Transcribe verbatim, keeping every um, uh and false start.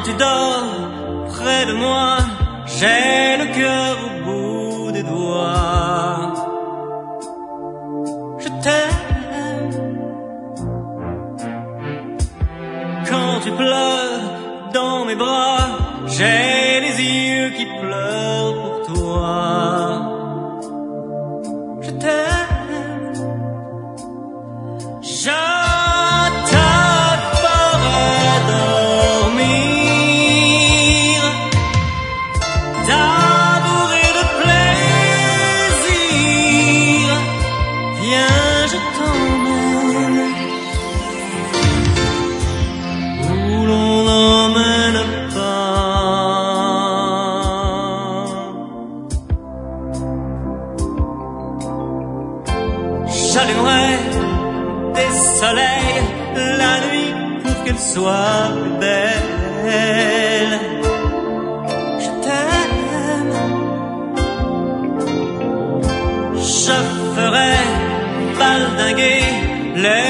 tu dors près de moi, j'ai le cœur au bout des doigts. Je t'aime. Quand tu pleures dans mes bras, j'ai les yeux qui pleurent pour toi. Je t'aime. Je te ferai dormir, d'amour et de plaisir. Viens, je t'emmène où l'on n'emmène pas. J'allumerai des soleils la nuit pour qu'elle soit plus belle. Je t'aime. Je ferai baldinguer les